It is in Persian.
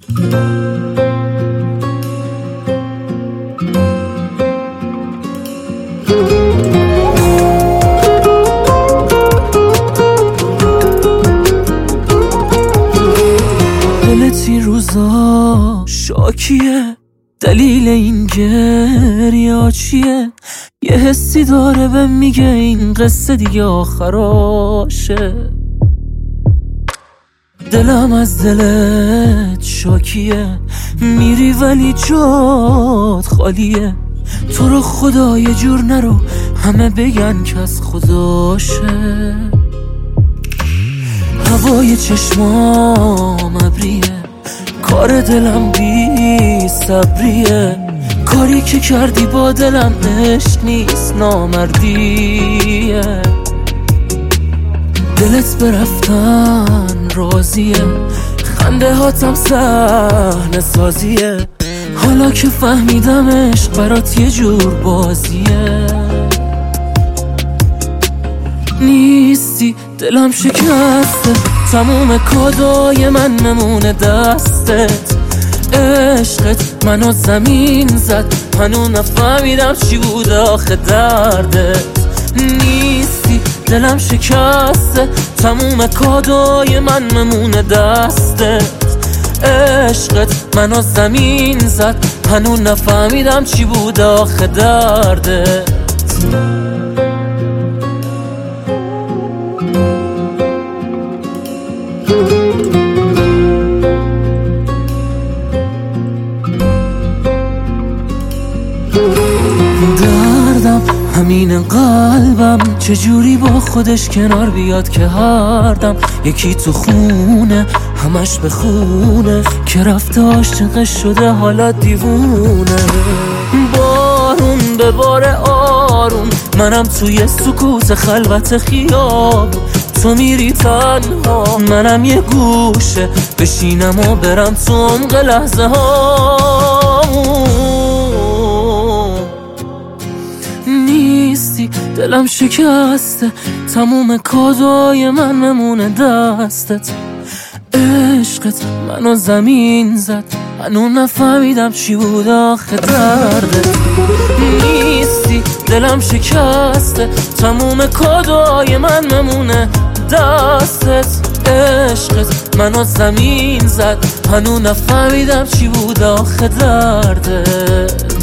دلت این روزا شاکیه، دلیل این گریه چیه؟ یه حسی داره بهم میگه این قصه دیگه آخراشه. دلم از دلت شاکیه، میری ولی جات خالیه. تو رو خدا یه جور نرو، همه بگن که از خداشه. هوای چشمام ابریه، کار دلم بی صبریه. کاری که کردی با دلم عشق نیست، نامردیه. دلت برفتن راضیه، خنده هاتم صحنه سازیه. حالا که فهمیدم عشق برات یه جور بازیه. نیستی دلم شکسته، تموم کادای من نمونه دستت. عشقت منو زمین زد، هنوز نفهمیدم چی بود آخه دردت. نیستی دلم شکسته، تموم کادای من نمونه دستت. عشقت منو زمین زد، هنوز نفهمیدم چی بود آخه دردت. دردم همین قلبم چجوری با خودش کنار بیاد که هر دم یکی تو خونه همش به خونه که رفته عاشقش شده حالا دیوونه. بارون به بار آروم، منم توی سکوت خلوت خیابون. تو میری تنها، منم یه گوشه بشینم و برم تو عمق لحظه هامون. نیستی دلم شکسته، تموم کادای من نمونه دستت. عشقت منو زمین زد، هنوز نفهمیدم چی بود آخه دردت. نیستی دلم شکسته، تموم کادای من نمونه دستت. عشقت منو زمین زد، هنوز نفهمیدم چی بود آخه دردت.